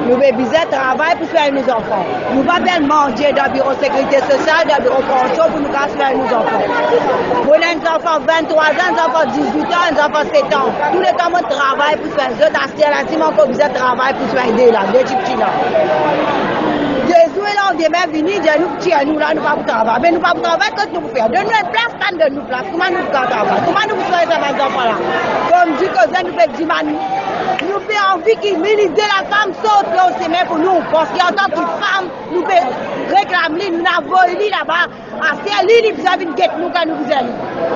Nous avons besoin de travail pour faire nos enfants. Nous ne pouvons pas manger dans le bureau de sécurité sociale, dans le bureau de pension pour nous faire nos enfants. Pour les enfants 23 ans, les enfants 18 ans, les enfants 7 ans. Tous les temps, on travaille pour faire ça. Dans ce cas-là, on a besoin de travail pour faire aider là, des petits là. Jésus est là, on demain venir, nous petits, nous là, nous ne pouvons pas travailler. Mais nous ne pouvons pas travailler que nous pouvons faire. Donne-nous une place, quand de nous place. Comment nous pouvons travailler? Comment nous pouvons faire ces enfants là? Comme dit que ça nous fait 10 manu. Nous avons envie qu'il milite de la femme saute au sommet pour nous. Parce qu'en tant que femme, nous réclamer, nous avons lui là-bas. C'est lui qui nous a vu nous quand nous faisons.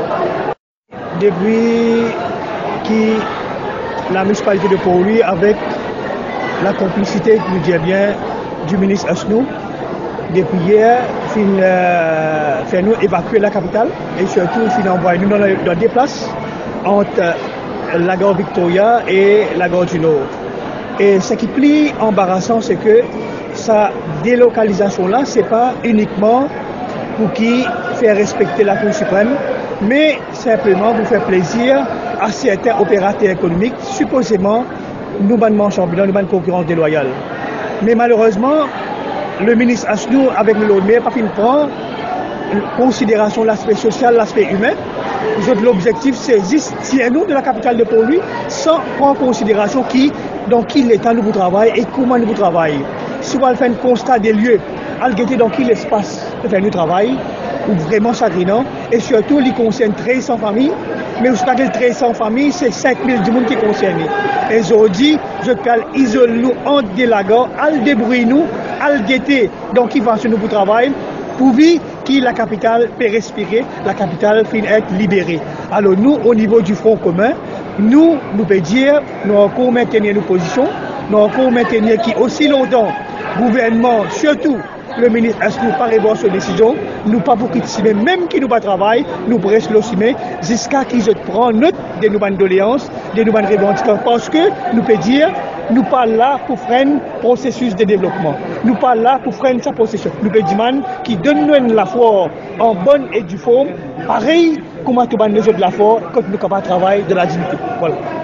Depuis que la municipalité de Port-Louis, avec la complicité, nous dit bien, du ministre Asnou, depuis hier, fait nous évacuer la capitale et surtout envoyer nous dans des places entre la gare Victoria et la gare du Nord. Et ce qui est plus embarrassant, c'est que sa délocalisation-là, ce n'est pas uniquement pour qui faire respecter la Cour suprême, mais simplement pour faire plaisir à certains opérateurs économiques, supposément nous bannement championnat, nous ban concurrence déloyale. Mais malheureusement, le ministre Asnou, avec le maire, pas prend en considération l'aspect social, l'aspect humain. L'objectif, c'est de nous de la capitale de Port-Louis sans prendre en considération dans quel état nous travaillons et comment nous travaillons. Si on fait un constat des lieux, à guetter dans quel espace de faire nous travail, ou vraiment chagrinant, et surtout, il concerne 1300 familles, mais aussi pas que 1300 familles, c'est 5000 du monde qui est concerné. Et aujourd'hui, je parle, isole-nous en délaguant, à le débrouiller nous, à le guetter dans qui va sur nous pour travail, pour vivre que la capitale peut respirer, la capitale finit être libérée. Alors nous, au niveau du Front commun, nous pouvons dire, nous encore maintenir nos positions, nous encore maintenir qui aussi longtemps, gouvernement, surtout le ministre Asnou pas revoir cette décision, nous pas pour critiquer, même qui nous pas travail, nous restons l'ossumer jusqu'à qu'ils prennent note de nos doléances, de nos revendications, parce que nous pouvons dire, nous pas là pour freiner le processus de développement. Nous pas là pour freiner sa processus. Nous pouvons dire qui donne la force en bonne et due forme, pareil comme tout le monde de la force quand nous avons travail de la dignité. Voilà.